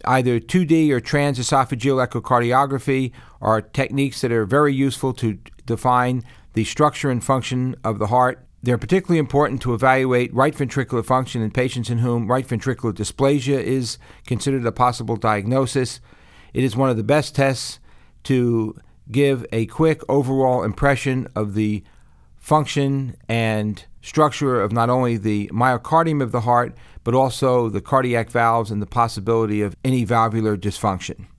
Either 2D or transesophageal echocardiography are techniques that are very useful to define the structure and function of the heart. They're particularly important to evaluate right ventricular function in patients in whom right ventricular dysplasia is considered a possible diagnosis. It is one of the best tests to give a quick overall impression of the function and structure of not only the myocardium of the heart, but also the cardiac valves and the possibility of any valvular dysfunction.